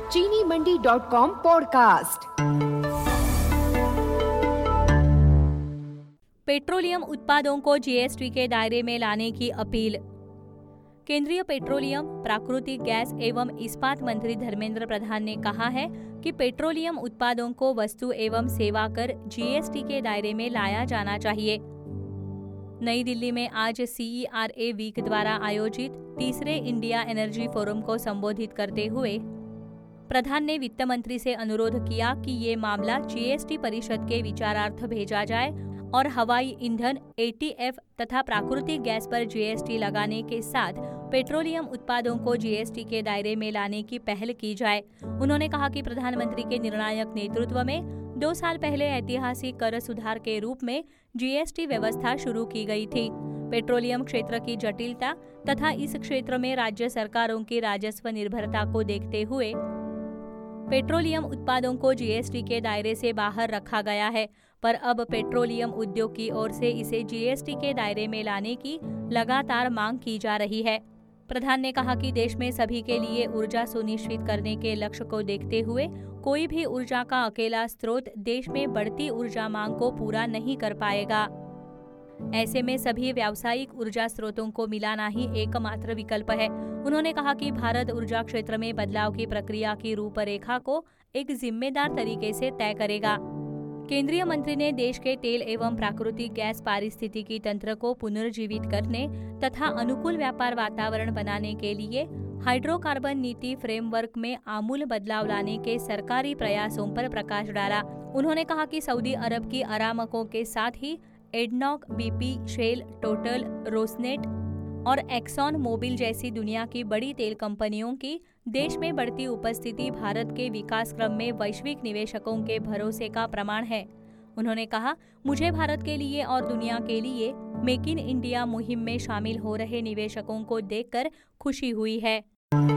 चीनीमंडी.com podcast. Petroleum उत्पादों को GST के दायरे में लाने की अपील। केंद्रीय पेट्रोलियम, प्राकृतिक गैस एवं इस्पात मंत्री धर्मेंद्र प्रधान ने कहा है कि पेट्रोलियम उत्पादों को वस्तु एवं सेवा कर जीएसटी के दायरे में लाया जाना चाहिए। नई दिल्ली में आज CERA वीक द्वारा आयोजित तीसरे इंडिया एनर्जी फोरम को संबोधित करते हुए प्रधान ने वित्त मंत्री से अनुरोध किया कि ये मामला जीएसटी परिषद के विचारार्थ भेजा जाए और हवाई ईंधन, ATF तथा प्राकृतिक गैस पर जीएसटी लगाने के साथ पेट्रोलियम उत्पादों को जीएसटी के दायरे में लाने की पहल की जाए। उन्होंने कहा कि प्रधानमंत्री के निर्णायक नेतृत्व में 2 साल पहले ऐतिहासिक कर सुधार के रूप में जीएसटी व्यवस्था शुरू की गई थी। पेट्रोलियम क्षेत्र की जटिलता तथा इस क्षेत्र में राज्य सरकारों की राजस्व निर्भरता को देखते हुए पेट्रोलियम उत्पादों को जीएसटी के दायरे से बाहर रखा गया है, पर अब पेट्रोलियम उद्योग की ओर से इसे जीएसटी के दायरे में लाने की लगातार मांग की जा रही है। प्रधान ने कहा कि देश में सभी के लिए ऊर्जा सुनिश्चित करने के लक्ष्य को देखते हुए कोई भी ऊर्जा का अकेला स्रोत देश में बढ़ती ऊर्जा मांग को पूरा नहीं कर पाएगा। ऐसे में सभी व्यावसायिक ऊर्जा स्रोतों को मिलाना ही एकमात्र विकल्प है। उन्होंने कहा कि भारत ऊर्जा क्षेत्र में बदलाव की प्रक्रिया की रूपरेखा को एक जिम्मेदार तरीके से तय करेगा। केंद्रीय मंत्री ने देश के तेल एवं प्राकृतिक गैस पारिस्थितिकी तंत्र को पुनर्जीवित करने तथा अनुकूल व्यापार वातावरण बनाने के लिए हाइड्रोकार्बन नीति फ्रेमवर्क में आमूल बदलाव लाने के सरकारी प्रयासों पर प्रकाश डाला। उन्होंने कहा कि सऊदी अरब की अरामको के साथ ही ADNOC, BP, Shell, Total, Rosneft और एक्सॉन मोबिल जैसी दुनिया की बड़ी तेल कंपनियों की देश में बढ़ती उपस्थिति भारत के विकास क्रम में वैश्विक निवेशकों के भरोसे का प्रमाण है। उन्होंने कहा, मुझे भारत के लिए और दुनिया के लिए मेक इन इंडिया मुहिम में शामिल हो रहे निवेशकों को देखकर खुशी हुई है।